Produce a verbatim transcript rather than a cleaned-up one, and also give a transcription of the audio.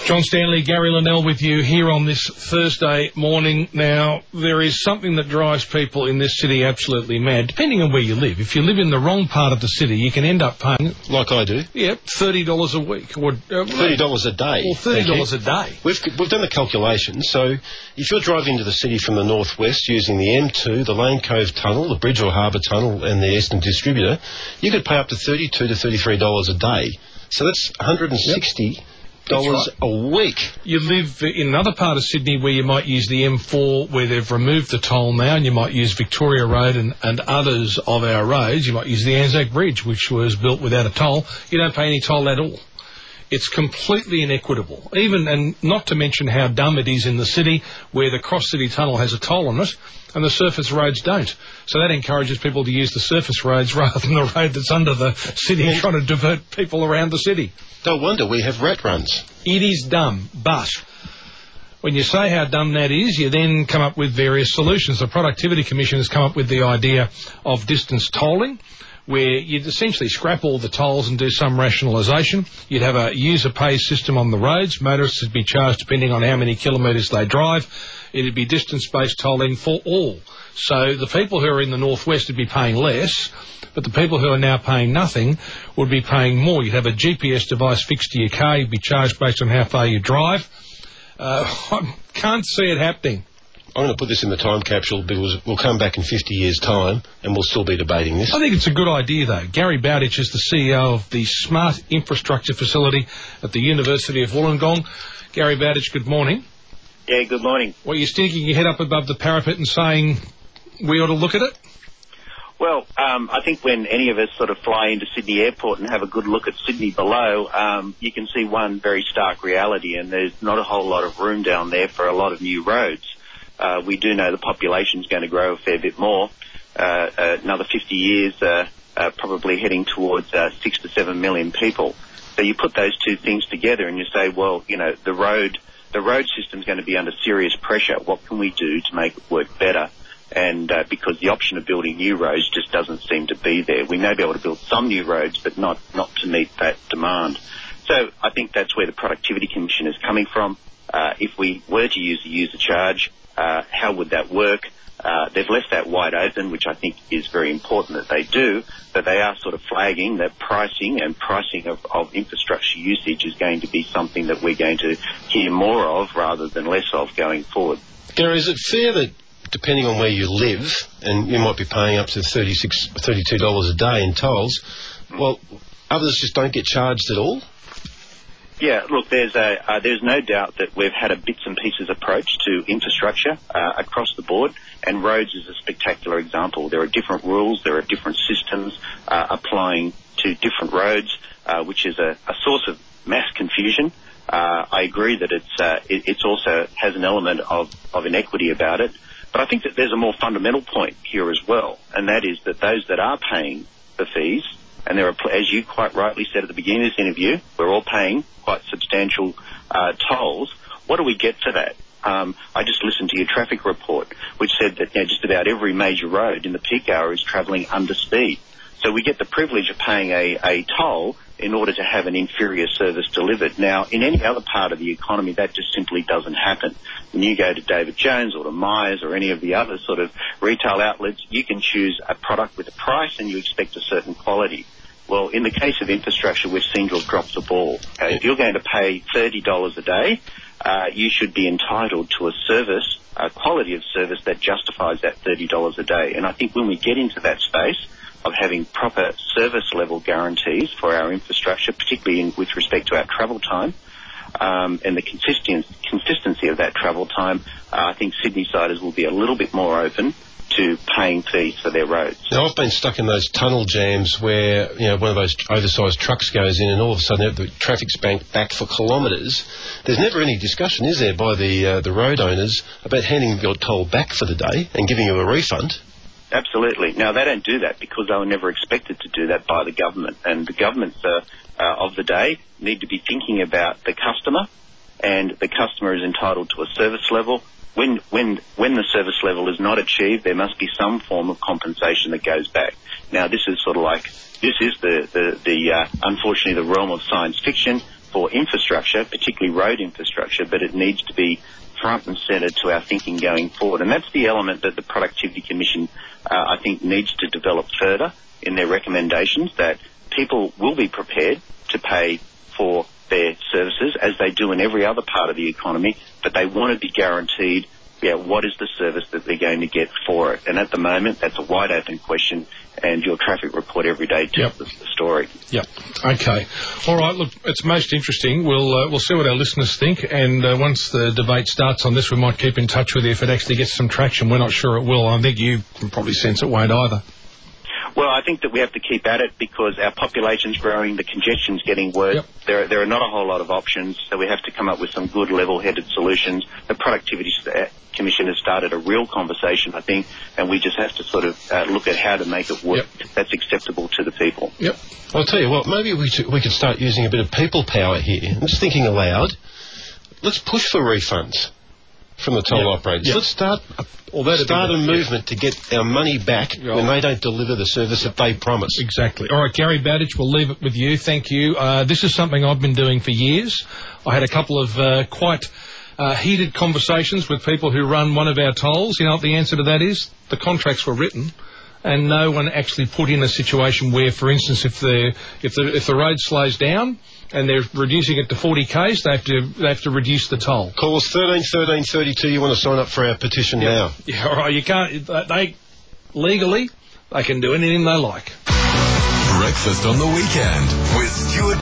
John Stanley, Gary Linnell with you here on this Thursday morning. Now, there is something that drives people in this city absolutely mad, depending on where you live. If you live in the wrong part of the city, you can end up paying... Like I do. Yep, thirty dollars a week. Or, uh, thirty dollars a day. Or thirty dollars a day. We've, we've done the calculation. So if you're driving into the city from the northwest using the M two, the Lane Cove Tunnel, the Bridge or Harbour Tunnel and the Eastern Distributor, you could pay up to thirty-two to thirty-three dollars a day. So that's one hundred sixty dollars. Yep. Dollars right. a week. You live in another part of Sydney where you might use the M four where they've removed the toll now, and you might use Victoria Road and, and others of our roads. You might use the Anzac Bridge, which was built without a toll. You don't pay any toll at all. It's completely inequitable. Even, and not to mention how dumb it is in the city where the Cross-City Tunnel has a toll on it and the surface roads don't. So that encourages people to use the surface roads rather than the road that's under the city, yeah. trying to divert people around the city. No wonder we have rat runs. It is dumb, but when you say how dumb that is, you then come up with various solutions. The Productivity Commission has come up with the idea of distance tolling, where you'd essentially scrap all the tolls and do some rationalisation. You'd have a user-pay system on the roads. Motorists would be charged depending on how many kilometres they drive. It'd be distance-based tolling for all. So the people who are in the northwest would be paying less, but the people who are now paying nothing would be paying more. You'd have a G P S device fixed to your car. You'd be charged based on how far you drive. Uh, I can't see it happening. I'm going to put this in the time capsule because we'll come back in fifty years' time and we'll still be debating this. I think it's a good idea, though. Gary Bowditch is the C E O of the Smart Infrastructure Facility at the University of Wollongong. Gary Bowditch, good morning. Yeah, good morning. Well, you're sticking your head up above the parapet and saying we ought to look at it? Well, um, I think when any of us sort of fly into Sydney Airport and have a good look at Sydney below, um, you can see one very stark reality, and there's not a whole lot of room down there for a lot of new roads. Uh, we do know the population's going to grow a fair bit more. Uh, uh, another fifty years, uh, uh, probably heading towards uh, six to seven million people. So you put those two things together and you say, well, you know, the road, the road system's going to be under serious pressure. What can we do to make it work better? And uh, because the option of building new roads just doesn't seem to be there. We may be able to build some new roads, but not, not to meet that demand. So I think that's where the Productivity Commission is coming from. Uh, if we were to use the user charge, uh, how would that work? Uh, they've left that wide open, which I think is very important that they do, but they are sort of flagging that pricing and pricing of, of infrastructure usage is going to be something that we're going to hear more of rather than less of going forward. Gary, is it fair that depending on where you live, and you might be paying up to thirty-six, thirty-two dollars a day in tolls, well, others just don't get charged at all? Yeah, look, there's a, uh, there's no doubt that we've had a bits and pieces approach to infrastructure uh, across the board, and roads is a spectacular example. There are different rules, there are different systems uh, applying to different roads, uh, which is a, a source of mass confusion. Uh, I agree that it's uh, it it's also has an element of, of inequity about it. But I think that there's a more fundamental point here as well, and that is that those that are paying the fees, and there are, as you quite rightly said at the beginning of this interview, we're all paying quite substantial uh, tolls. What do we get for that? Um, I just listened to your traffic report, which said that you know, just about every major road in the peak hour is travelling under speed. So we get the privilege of paying a, a toll in order to have an inferior service delivered. Now, in any other part of the economy, that just simply doesn't happen. When you go to David Jones or to Myers or any of the other sort of retail outlets, you can choose a product with a price and you expect a certain quality. Well, in the case of infrastructure, we've seen to have dropped the ball. Okay? If you're going to pay thirty dollars a day, uh, you should be entitled to a service, a quality of service that justifies that thirty dollars a day. And I think when we get into that space of having proper service level guarantees for our infrastructure, particularly in, with respect to our travel time, um, and the consistent, consistency of that travel time, uh, I think Sydney-siders will be a little bit more open to paying fees for their roads. Now, I've been stuck in those tunnel jams where, you know, one of those oversized trucks goes in and all of a sudden the traffic's banked back for kilometres. There's never any discussion, is there, by the uh, the road owners about handing your toll back for the day and giving you a refund? Absolutely. Now, they don't do that because they were never expected to do that by the government. And the governments uh, uh, of the day need to be thinking about the customer, and the customer is entitled to a service level. When when when the service level is not achieved, there must be some form of compensation that goes back. Now, this is sort of like, this is the, the, the uh, unfortunately, the realm of science fiction. for infrastructure, particularly road infrastructure, but it needs to be front and centre to our thinking going forward. And that's the element that the Productivity Commission, uh, I think, needs to develop further in their recommendations, that people will be prepared to pay for their services as they do in every other part of the economy, but they want to be guaranteed, yeah, what is the service that they're going to get for it. And at the moment, that's a wide open question, and your traffic report every day tells Yep. us the story. Yep. Okay. All right. Look, it's most interesting. We'll uh, we'll see what our listeners think, and uh, once the debate starts on this, we might keep in touch with you if it actually gets some traction. We're not sure it will. I think you can probably sense it won't either. Well, I think that we have to keep at it because our population's growing, the congestion's getting worse. Yep. There, there are not a whole lot of options, so we have to come up with some good level-headed solutions. The Productivity Commission has started a real conversation, I think, and we just have to sort of uh, look at how to make it work Yep. that's acceptable to the people. Yep. I'll tell you what, maybe we, should, we could start using a bit of people power here. I'm just thinking aloud. Let's push for refunds from the toll Yep. operators. Yep. Let's start a, Well, that'd start be a the- movement to get our money back Yeah. when they don't deliver the service that they promise. Exactly. All right, Gary Bowditch, we'll leave it with you. Thank you. Uh, this is something I've been doing for years. I had a couple of uh, quite uh, heated conversations with people who run one of our tolls. You know what the answer to that is? The contracts were written, and no one actually put in a situation where, for instance, if the if the if the road slows down and they're reducing it to forty k's, they have to they have to reduce the toll. Call us thirteen thirteen thirty-two. You want to sign up for our petition now? Yeah, all right. You can't. They legally they can do anything they like. Breakfast on the weekend with Stuart